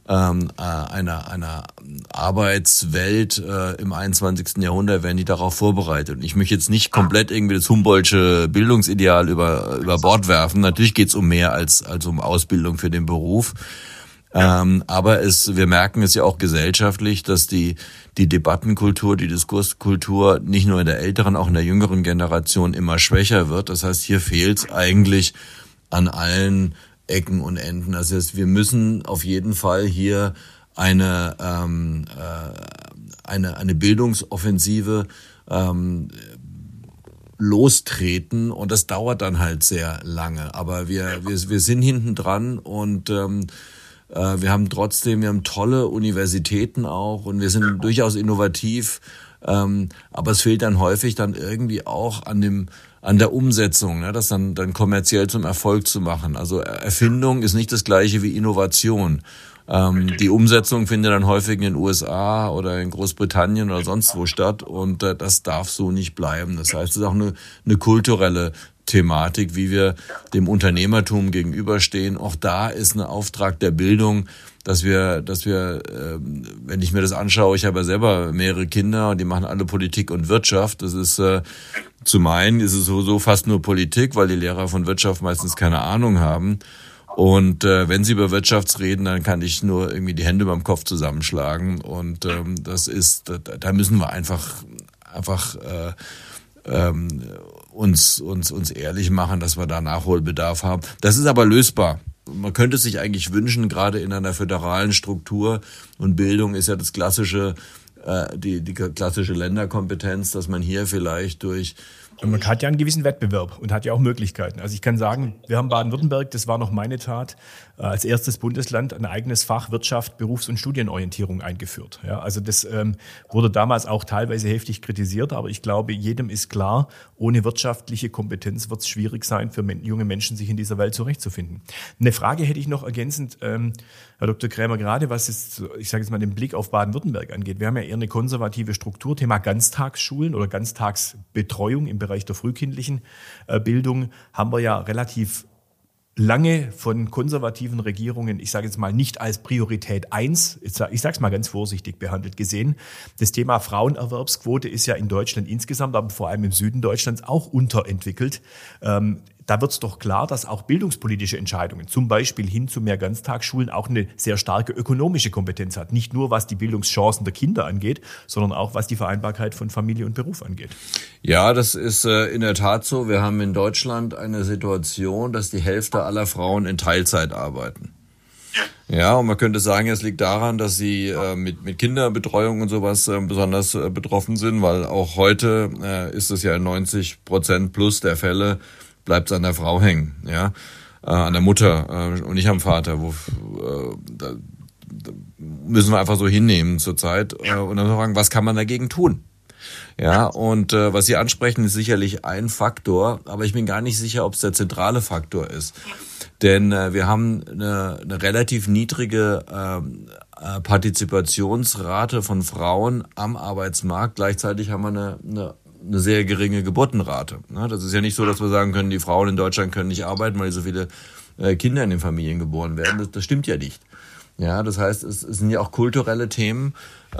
einer Arbeitswelt im 21. Jahrhundert, werden die darauf vorbereitet. Und ich möchte jetzt nicht komplett irgendwie das Humboldtsche Bildungsideal über Bord werfen. Natürlich geht's um mehr als um Ausbildung für den Beruf. Aber wir merken es ja auch gesellschaftlich, dass die Debattenkultur, die Diskurskultur nicht nur in der älteren, auch in der jüngeren Generation immer schwächer wird. Das heißt, hier fehlt es eigentlich an allen Ecken und Enden. Das heißt, wir müssen auf jeden Fall hier eine Bildungsoffensive lostreten und das dauert dann halt sehr lange. Aber wir sind hinten dran und wir haben tolle Universitäten auch und wir sind durchaus innovativ, aber es fehlt dann häufig dann irgendwie auch an der Umsetzung, ne, das dann kommerziell zum Erfolg zu machen. Also Erfindung ist nicht das gleiche wie Innovation. Die Umsetzung findet dann häufig in den USA oder in Großbritannien oder sonst wo statt und das darf so nicht bleiben. Das heißt, es ist auch eine kulturelle Thematik, wie wir dem Unternehmertum gegenüberstehen. Auch da ist ein Auftrag der Bildung, dass wir, wenn ich mir das anschaue, ich habe ja selber mehrere Kinder und die machen alle Politik und Wirtschaft. Das ist zu meinen, ist es so fast nur Politik, weil die Lehrer von Wirtschaft meistens keine Ahnung haben. Und wenn sie über Wirtschaft reden, dann kann ich nur irgendwie die Hände beim Kopf zusammenschlagen. Und da müssen wir einfach uns ehrlich machen, dass wir da Nachholbedarf haben. Das ist aber lösbar. Man könnte sich eigentlich wünschen, gerade in einer föderalen Struktur, und Bildung ist ja das klassische, die klassische Länderkompetenz, dass man hier vielleicht durch... Und man hat ja einen gewissen Wettbewerb und hat ja auch Möglichkeiten. Also ich kann sagen, wir haben Baden-Württemberg, das war noch meine Tat, als erstes Bundesland ein eigenes Fach Wirtschaft, Berufs- und Studienorientierung eingeführt. Ja, also das wurde damals auch teilweise heftig kritisiert, aber ich glaube, jedem ist klar, ohne wirtschaftliche Kompetenz wird es schwierig sein, für junge Menschen sich in dieser Welt zurechtzufinden. Eine Frage hätte ich noch ergänzend, Herr Dr. Krämer, gerade was jetzt, ich sage jetzt mal, den Blick auf Baden-Württemberg angeht. Wir haben ja eher eine konservative Struktur, Thema Ganztagsschulen oder Ganztagsbetreuung im Bereich der frühkindlichen Bildung haben wir ja relativ lange von konservativen Regierungen, ich sage jetzt mal nicht als Priorität 1, ich sage es mal ganz vorsichtig behandelt gesehen. Das Thema Frauenerwerbsquote ist ja in Deutschland insgesamt, aber vor allem im Süden Deutschlands auch unterentwickelt. Da wird es doch klar, dass auch bildungspolitische Entscheidungen, zum Beispiel hin zu mehr Ganztagsschulen, auch eine sehr starke ökonomische Kompetenz hat. Nicht nur, was die Bildungschancen der Kinder angeht, sondern auch, was die Vereinbarkeit von Familie und Beruf angeht. Ja, das ist in der Tat so. Wir haben in Deutschland eine Situation, dass die Hälfte aller Frauen in Teilzeit arbeiten. Ja, und man könnte sagen, es liegt daran, dass sie mit Kinderbetreuung und sowas besonders betroffen sind, weil auch heute ist es ja in 90% plus der Fälle bleibt es an der Frau hängen, ja, an der Mutter und nicht am Vater. Da müssen wir einfach so hinnehmen zurzeit und dann fragen, was kann man dagegen tun? Ja, und was Sie ansprechen, ist sicherlich ein Faktor, aber ich bin gar nicht sicher, ob es der zentrale Faktor ist. Denn wir haben eine relativ niedrige Partizipationsrate von Frauen am Arbeitsmarkt. Gleichzeitig haben wir eine sehr geringe Geburtenrate. Das ist ja nicht so, dass wir sagen können, die Frauen in Deutschland können nicht arbeiten, weil so viele Kinder in den Familien geboren werden. Das stimmt ja nicht. Ja, das heißt, es sind ja auch kulturelle Themen. Ich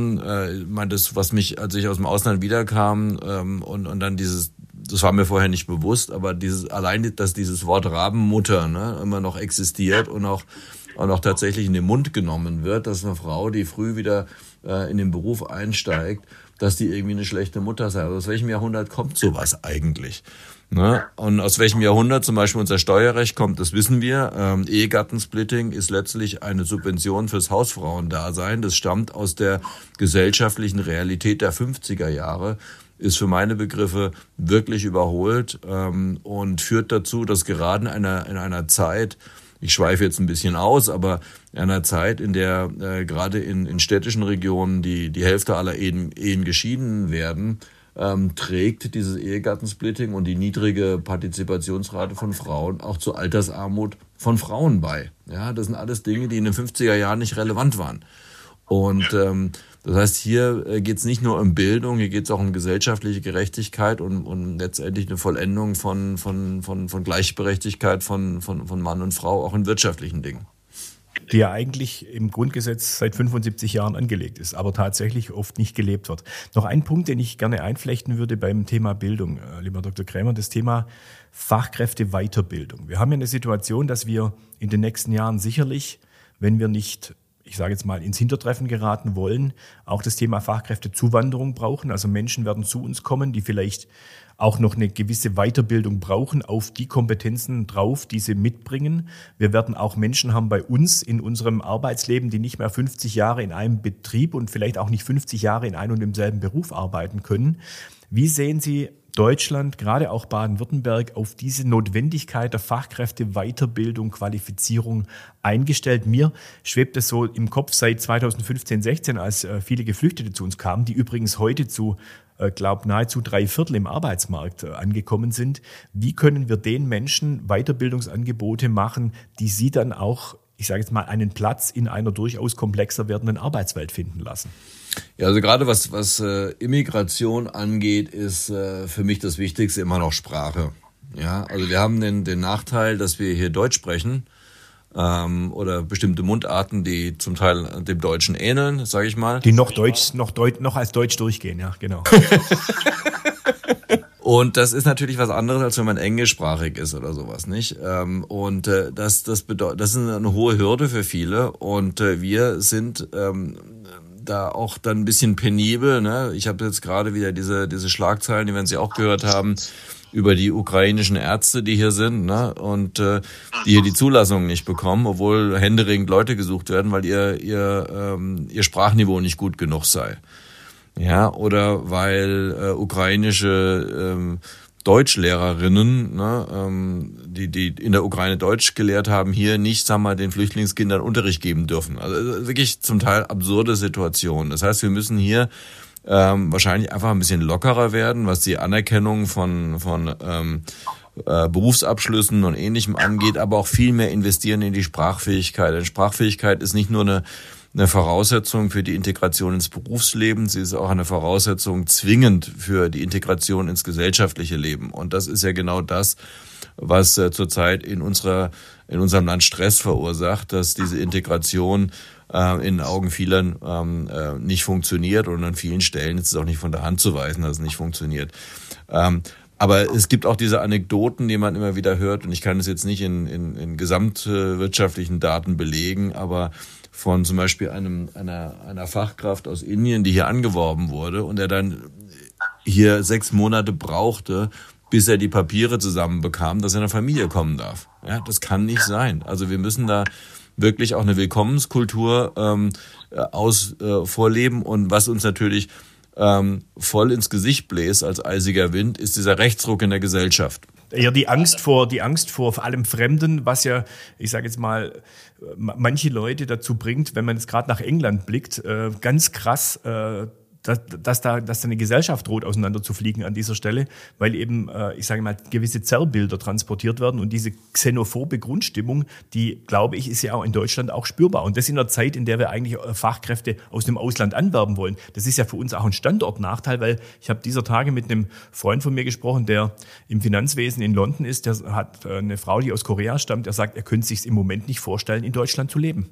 meine, das, was mich, als ich aus dem Ausland wiederkam und dann das war mir vorher nicht bewusst, aber allein, dass dieses Wort Rabenmutter immer noch existiert und auch tatsächlich in den Mund genommen wird, dass eine Frau, die früh wieder in den Beruf einsteigt, dass die irgendwie eine schlechte Mutter sei. Also aus welchem Jahrhundert kommt sowas eigentlich? Ne? Und aus welchem Jahrhundert zum Beispiel unser Steuerrecht kommt, das wissen wir. Ehegattensplitting ist letztlich eine Subvention fürs Hausfrauendasein. Das stammt aus der gesellschaftlichen Realität der 50er Jahre, ist für meine Begriffe wirklich überholt und führt dazu, dass gerade in einer Zeit, ich schweife jetzt ein bisschen aus, aber in einer Zeit, in der gerade in städtischen Regionen die Hälfte aller Ehen geschieden werden, trägt dieses Ehegattensplitting und die niedrige Partizipationsrate von Frauen auch zur Altersarmut von Frauen bei. Ja, das sind alles Dinge, die in den 50er Jahren nicht relevant waren. Und das heißt, hier geht es nicht nur um Bildung, hier geht es auch um gesellschaftliche Gerechtigkeit und letztendlich eine Vollendung von Gleichberechtigkeit von Mann und Frau, auch in wirtschaftlichen Dingen. Die ja eigentlich im Grundgesetz seit 75 Jahren angelegt ist, aber tatsächlich oft nicht gelebt wird. Noch ein Punkt, den ich gerne einflechten würde beim Thema Bildung, lieber Dr. Krämer, das Thema Fachkräfteweiterbildung. Wir haben ja eine Situation, dass wir in den nächsten Jahren sicherlich, wenn wir nicht, ich sage jetzt mal, ins Hintertreffen geraten wollen, auch das Thema Fachkräftezuwanderung brauchen. Also Menschen werden zu uns kommen, die vielleicht auch noch eine gewisse Weiterbildung brauchen auf die Kompetenzen drauf, die sie mitbringen. Wir werden auch Menschen haben bei uns in unserem Arbeitsleben, die nicht mehr 50 Jahre in einem Betrieb und vielleicht auch nicht 50 Jahre in einem und demselben Beruf arbeiten können. Wie sehen Sie Deutschland, gerade auch Baden-Württemberg, auf diese Notwendigkeit der Fachkräfte-Weiterbildung, Qualifizierung eingestellt? Mir schwebt es so im Kopf seit 2015, 16, als viele Geflüchtete zu uns kamen, die übrigens heute zu nahezu 3/4 im Arbeitsmarkt angekommen sind. Wie können wir den Menschen Weiterbildungsangebote machen, die sie dann auch, ich sage jetzt mal, einen Platz in einer durchaus komplexer werdenden Arbeitswelt finden lassen? Ja, also gerade was Immigration angeht, ist für mich das Wichtigste immer noch Sprache. Ja, also wir haben den Nachteil, dass wir hier Deutsch sprechen oder bestimmte Mundarten, die zum Teil dem Deutschen ähneln, sage ich mal. Die noch als Deutsch durchgehen, ja, genau. Und das ist natürlich was anderes, als wenn man englischsprachig ist oder sowas, nicht? Und das ist eine hohe Hürde für viele. Und wir sind da auch dann ein bisschen penibel. Ne? Ich habe jetzt gerade wieder diese Schlagzeilen, die werden Sie auch gehört haben, über die ukrainischen Ärzte, die hier sind, ne? Und die hier die Zulassung nicht bekommen, obwohl händeringend Leute gesucht werden, weil ihr Sprachniveau nicht gut genug sei. Ja, oder weil ukrainische Deutschlehrerinnen, ne, die in der Ukraine Deutsch gelehrt haben, hier nicht, sagen wir mal, den Flüchtlingskindern Unterricht geben dürfen. Also wirklich zum Teil absurde Situationen. Das heißt, wir müssen hier wahrscheinlich einfach ein bisschen lockerer werden, was die Anerkennung von Berufsabschlüssen und Ähnlichem angeht, aber auch viel mehr investieren in die Sprachfähigkeit. Denn Sprachfähigkeit ist nicht nur eine Voraussetzung für die Integration ins Berufsleben, sie ist auch eine Voraussetzung zwingend für die Integration ins gesellschaftliche Leben. Und das ist ja genau das, was zurzeit in unserem Land Stress verursacht, dass diese Integration in den Augen vieler nicht funktioniert und an vielen Stellen ist es auch nicht von der Hand zu weisen, dass es nicht funktioniert. Aber es gibt auch diese Anekdoten, die man immer wieder hört und ich kann es jetzt nicht in gesamtwirtschaftlichen Daten belegen, aber von zum Beispiel einer Fachkraft aus Indien, die hier angeworben wurde und er dann hier 6 Monate brauchte, bis er die Papiere zusammenbekam, dass er in eine Familie kommen darf. Ja, das kann nicht sein. Also wir müssen da wirklich auch eine Willkommenskultur vorleben. Und was uns natürlich voll ins Gesicht bläst als eisiger Wind, ist dieser Rechtsruck in der Gesellschaft. Eher die Angst vor vor allem Fremden, was ja, ich sage jetzt mal, manche Leute dazu bringt, wenn man jetzt gerade nach England blickt, ganz krass, dass da eine Gesellschaft droht, auseinanderzufliegen an dieser Stelle, weil eben, ich sage mal, gewisse Zerrbilder transportiert werden und diese xenophobe Grundstimmung, die, glaube ich, ist ja auch in Deutschland auch spürbar. Und das in einer Zeit, in der wir eigentlich Fachkräfte aus dem Ausland anwerben wollen. Das ist ja für uns auch ein Standortnachteil, weil ich habe dieser Tage mit einem Freund von mir gesprochen, der im Finanzwesen in London ist, der hat eine Frau, die aus Korea stammt, der sagt, er könnte sich im Moment nicht vorstellen, in Deutschland zu leben.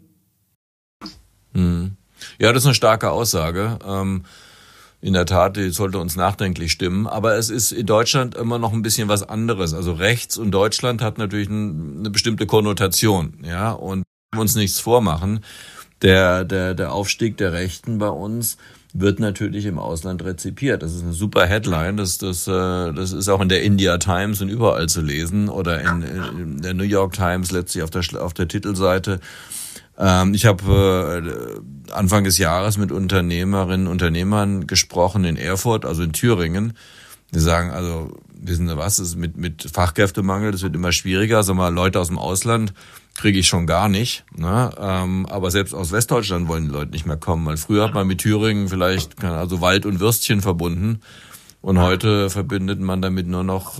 Mhm. Ja, das ist eine starke Aussage. In der Tat, die sollte uns nachdenklich stimmen. Aber es ist in Deutschland immer noch ein bisschen was anderes. Also rechts und Deutschland hat natürlich eine bestimmte Konnotation. Ja, und wir uns nichts vormachen. Der Aufstieg der Rechten bei uns wird natürlich im Ausland rezipiert. Das ist eine super Headline. Das ist auch in der India Times und überall zu lesen oder in der New York Times letztlich auf der Titelseite. Ich habe Anfang des Jahres mit Unternehmerinnen und Unternehmern gesprochen in Erfurt, also in Thüringen. Die sagen, also, wissen Sie was, ist mit Fachkräftemangel, das wird immer schwieriger. Sag mal, Leute aus dem Ausland kriege ich schon gar nicht. Ne? Aber selbst aus Westdeutschland wollen die Leute nicht mehr kommen. Weil früher hat man mit Thüringen vielleicht also Wald und Würstchen verbunden. Und heute verbindet man damit nur noch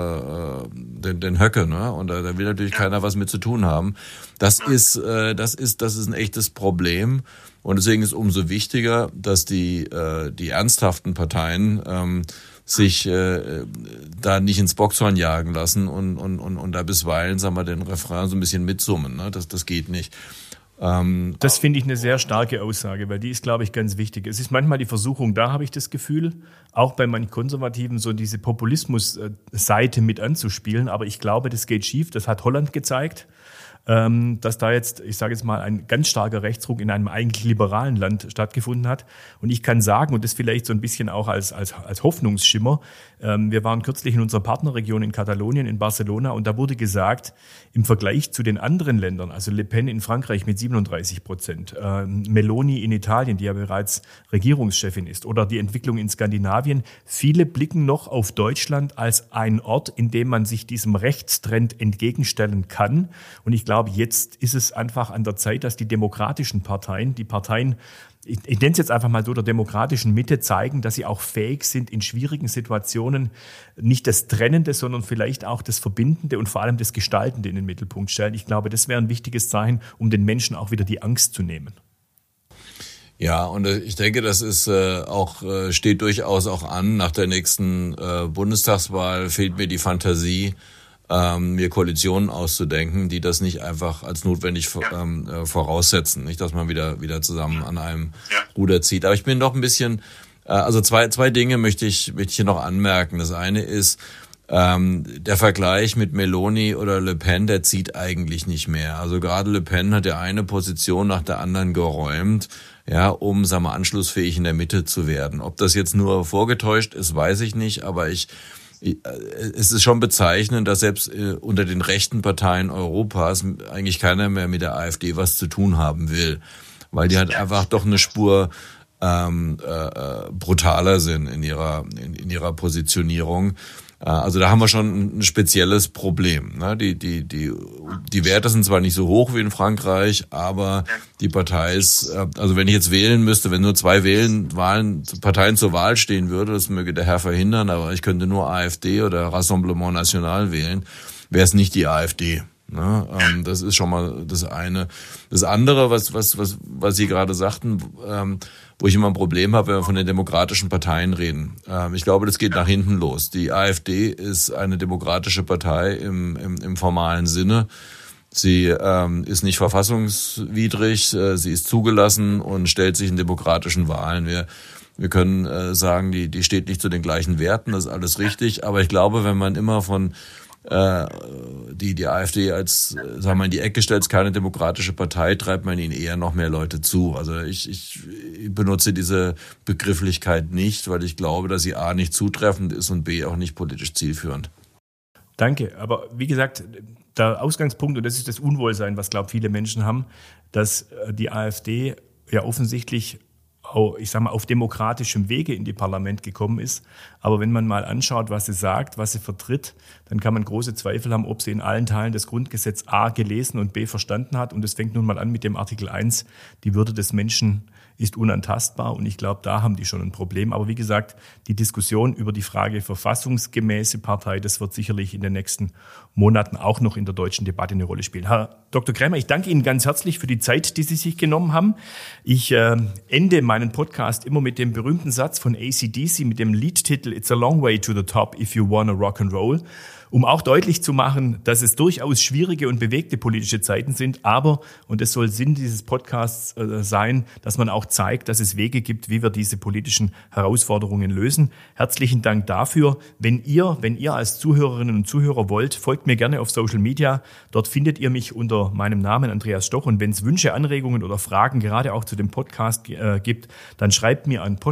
den Höcke, ne? Und da will natürlich keiner was mit zu tun haben. Das ist ein echtes Problem. Und deswegen ist umso wichtiger, dass die ernsthaften Parteien sich da nicht ins Boxhorn jagen lassen und da bisweilen, sagen wir, den Refrain so ein bisschen mitsummen. Ne? Das geht nicht. Das finde ich eine sehr starke Aussage, weil die ist, glaube ich, ganz wichtig. Es ist manchmal die Versuchung, da habe ich das Gefühl, auch bei manchen Konservativen so diese Populismus-Seite mit anzuspielen. Aber ich glaube, das geht schief. Das hat Holland gezeigt, dass da jetzt, ich sage jetzt mal, ein ganz starker Rechtsruck in einem eigentlich liberalen Land stattgefunden hat. Und ich kann sagen, und das vielleicht so ein bisschen auch als Hoffnungsschimmer, wir waren kürzlich in unserer Partnerregion in Katalonien, in Barcelona, und da wurde gesagt, im Vergleich zu den anderen Ländern, also Le Pen in Frankreich mit 37%, Meloni in Italien, die ja bereits Regierungschefin ist, oder die Entwicklung in Skandinavien, viele blicken noch auf Deutschland als einen Ort, in dem man sich diesem Rechtstrend entgegenstellen kann. Und ich glaube, jetzt ist es einfach an der Zeit, dass die demokratischen Parteien, die Parteien, ich nenne es jetzt einfach mal so, der demokratischen Mitte zeigen, dass sie auch fähig sind, in schwierigen Situationen nicht das Trennende, sondern vielleicht auch das Verbindende und vor allem das Gestaltende in den Mittelpunkt stellen. Ich glaube, das wäre ein wichtiges Zeichen, um den Menschen auch wieder die Angst zu nehmen. Ja, und ich denke, das ist steht durchaus auch an. Nach der nächsten Bundestagswahl fehlt mir die Fantasie, mir Koalitionen auszudenken, die das nicht einfach als notwendig voraussetzen. Nicht, dass man wieder zusammen an einem Ruder zieht. Aber ich bin doch ein bisschen, also zwei Dinge möchte ich hier noch anmerken. Das eine ist, der Vergleich mit Meloni oder Le Pen, der zieht eigentlich nicht mehr. Also gerade Le Pen hat ja eine Position nach der anderen geräumt, ja, um, sagen wir, anschlussfähig in der Mitte zu werden. Ob das jetzt nur vorgetäuscht ist, weiß ich nicht, aber es ist schon bezeichnend, dass selbst unter den rechten Parteien Europas eigentlich keiner mehr mit der AfD was zu tun haben will, weil die halt einfach doch eine Spur brutaler sind in ihrer Positionierung. Also da haben wir schon ein spezielles Problem. Ne? Die Werte sind zwar nicht so hoch wie in Frankreich, aber die Partei ist, also wenn ich jetzt wählen müsste, wenn nur 2 Parteien zur Wahl stehen würde, das möge der Herr verhindern, aber ich könnte nur AfD oder Rassemblement National wählen, wäre es nicht die AfD. Ne? Das ist schon mal das eine. Das andere, was Sie gerade sagten, wo ich immer ein Problem habe, wenn wir von den demokratischen Parteien reden. Ich glaube, das geht nach hinten los. Die AfD ist eine demokratische Partei im formalen Sinne. Sie ist nicht verfassungswidrig, sie ist zugelassen und stellt sich in demokratischen Wahlen. Wir können sagen, die steht nicht zu den gleichen Werten, das ist alles richtig. Aber ich glaube, wenn man immer von die AfD als, sagen wir, in die Ecke stellt, keine demokratische Partei, treibt man ihnen eher noch mehr Leute zu. Also ich benutze diese Begrifflichkeit nicht, weil ich glaube, dass sie A, nicht zutreffend ist und B, auch nicht politisch zielführend. Danke, aber wie gesagt, der Ausgangspunkt, und das ist das Unwohlsein, was, glaube ich, viele Menschen haben, dass die AfD ja offensichtlich auf demokratischem Wege in die Parlament gekommen ist. Aber wenn man mal anschaut, was sie sagt, was sie vertritt, dann kann man große Zweifel haben, ob sie in allen Teilen das Grundgesetz A gelesen und B verstanden hat. Und es fängt nun mal an mit dem Artikel 1, die Würde des Menschen ist unantastbar. Und ich glaube, da haben die schon ein Problem. Aber wie gesagt, die Diskussion über die Frage verfassungsgemäße Partei, das wird sicherlich in den nächsten Monaten auch noch in der deutschen Debatte eine Rolle spielen. Herr Dr. Krämer, ich danke Ihnen ganz herzlich für die Zeit, die Sie sich genommen haben. Ich ende meinen Podcast immer mit dem berühmten Satz von AC/DC, mit dem Liedtitel It's a long way to the top if you wanna rock and roll, um auch deutlich zu machen, dass es durchaus schwierige und bewegte politische Zeiten sind, aber, und es soll Sinn dieses Podcasts sein, dass man auch zeigt, dass es Wege gibt, wie wir diese politischen Herausforderungen lösen. Herzlichen Dank dafür. Wenn ihr als Zuhörerinnen und Zuhörer wollt, folgt mir gerne auf Social Media. Dort findet ihr mich unter meinem Namen Andreas Stoch. Und wenn es Wünsche, Anregungen oder Fragen gerade auch zu dem Podcast gibt, dann schreibt mir an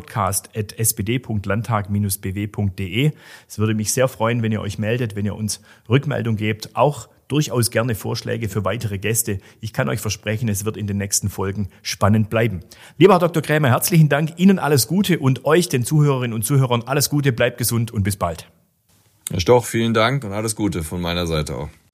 podcast@spd.landtag-bw.de. Es würde mich sehr freuen, wenn ihr euch meldet, wenn ihr uns Rückmeldung gebt, auch durchaus gerne Vorschläge für weitere Gäste. Ich kann euch versprechen, es wird in den nächsten Folgen spannend bleiben. Lieber Herr Dr. Krämer, herzlichen Dank, Ihnen alles Gute und euch, den Zuhörerinnen und Zuhörern, alles Gute, bleibt gesund und bis bald. Herr Stoch, vielen Dank und alles Gute von meiner Seite auch.